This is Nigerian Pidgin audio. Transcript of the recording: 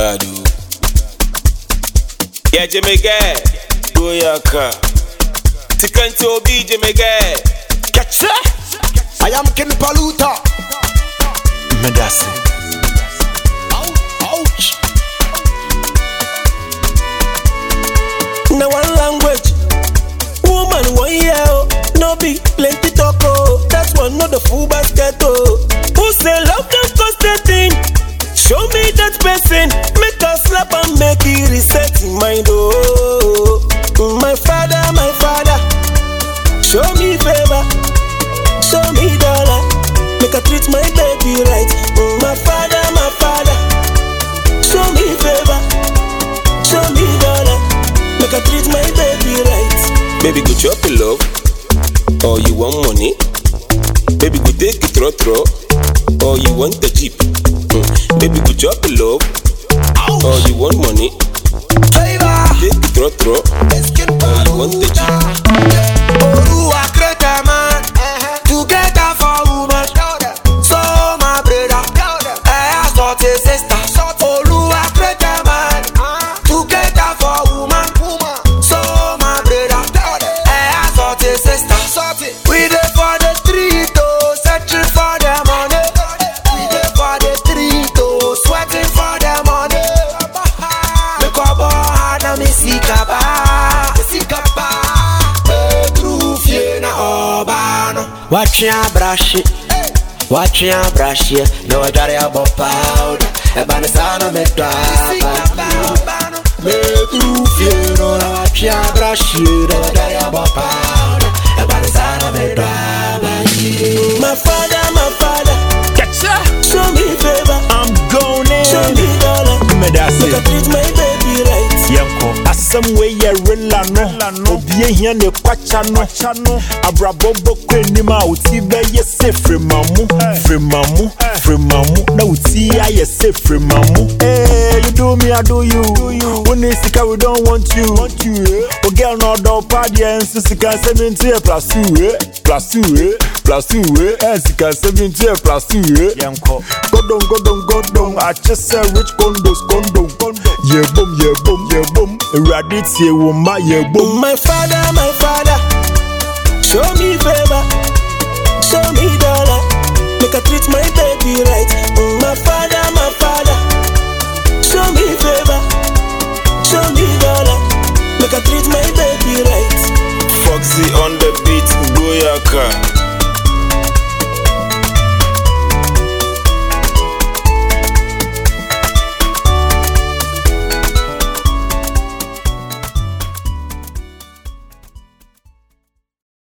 bad. Yeah, Jamaica, go yaka. Tikanti obi Jamaica. Catch it! I am Ken Paluta. Medasi. Ouch. Now one language. Woman one year, no be plenty talk. That's one not the full basket. Who say love them cost a thing? Show me that person. Make a slap and make it reset in mind. Oh, my father, show me favor, show me dollar. Make a treat my baby right. My father, show me favor, show me dollar. Make a treat my baby right. Baby, go chop your love, or you want money? Baby, go take it throw, or you want the jeep? Baby, go chop your love, or you want money? Take it throw, or you want the jeep? Oh, I create a man together for woman. So my brother, I thought a sister. Oh, I create a man together for woman. So my brother, I thought a sister. We there for the street, oh, searching for the money. We there for the street, oh, sweating for the money. Me kobo hana me sikaba. Watch your brush, no daddy about powder. A banana me drive. Me do fear, no watch your brush, no daddy about powder. A banana me drive. My father, Catch ya! show me favor, I'm going in. show me dollar. Medasi. Make a treat my baby right. Yanko, asem we ye rela no. Obie hia ne kwacha no. Abrabobo kweni ma uti be ye se frimamu. Na uti aye se frimamu. Hey, you do me, I do you. When it's sika we don't want you. O girl no do party and sika 70 plus 2. Sika 70 plus 2. Yanko, go down. I just say rich condos. Yeah boom. Eradicate ye woman, yeah boom. My father, show me favor, show me dollar. Make a treat my baby right. My father, show me favor, show me dollar. Make a treat my baby right. Foxy on the beat, go yaka.